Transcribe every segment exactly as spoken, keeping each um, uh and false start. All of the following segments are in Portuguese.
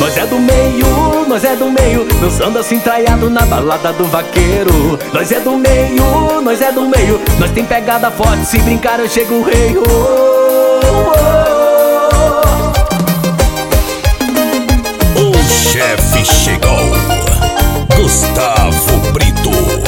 Nós é do meio, nós é do meio, dançando assim traiado na balada do vaqueiro. Nós é do meio, nós é do meio, nós tem pegada forte, se brincar eu chego o rei. Oh, oh, oh. O chefe chegou, Gustavo Brito.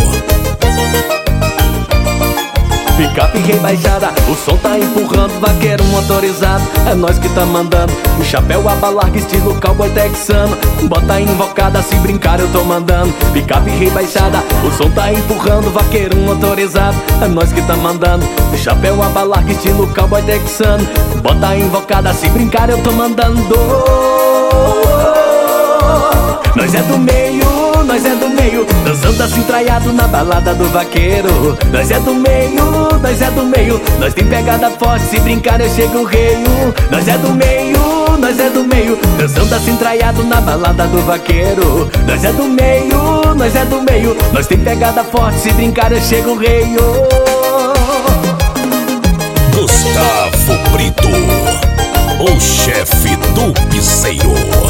Picape rebaixada, o som tá empurrando, vaqueiro motorizado, é nós que tá mandando. O chapéu aba larga, estilo cowboy texano, bota invocada, se brincar eu tô mandando. Picape rebaixada, o som tá empurrando, vaqueiro motorizado, é nós que tá mandando. O chapéu aba larga, estilo cowboy texano, bota invocada, se brincar eu tô mandando. Nós é do meio, nós é do meio, dançando assim traiado na balada do vaqueiro. Nós é do meio, nós é do meio, nós tem pegada forte, se brincar eu chego o rei. Nós é do meio, nós é do meio, dançando assim traiado na balada do vaqueiro. Nós é do meio, nós é do meio, nós tem pegada forte, se brincar eu chego o rei. Gustavo Brito, o chefe do piseiro.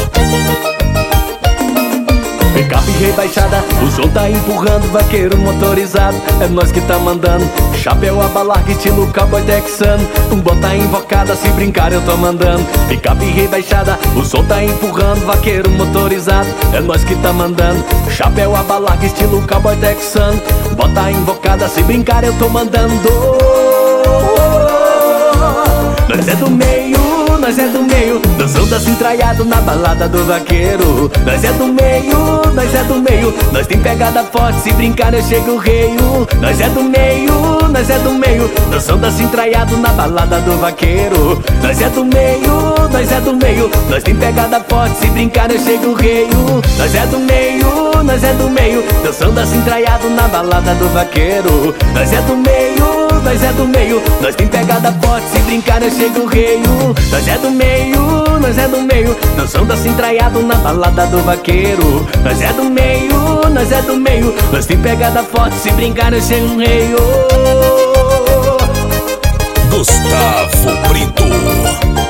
Picape rebaixada, o som tá empurrando, vaqueiro motorizado, é nós que tá mandando. Chapéu aba larga, estilo cowboy texano, bota invocada, se brincar eu tô mandando. Picape rebaixada, o som tá empurrando, vaqueiro motorizado, é nós que tá mandando. Chapéu aba larga, estilo cowboy texano, bota invocada, se brincar eu tô mandando. Nós é do meio, nós é do meio, dançando assim traiado na balada do vaqueiro. Nós é do meio, nós é do meio, nós tem pegada forte, se brincar eu chego o rei. Nós é do meio, nós é do meio, dançando assim traiado na balada do vaqueiro. Nós é do meio, nós é do meio, nós tem pegada forte, se brincar eu chego o rei. Nós é do meio, nós é do meio, dançando assim traiado na balada do vaqueiro. Nós é do meio, nós é do meio, nós tem pegada forte, se brincar eu chego o rei. Nós é do meio, nós é do meio, dançando assim traiado na balada do vaqueiro. Nós é do meio, nós é do meio, nós tem pegada forte, se brincar eu chego o rei. Gustavo Brito.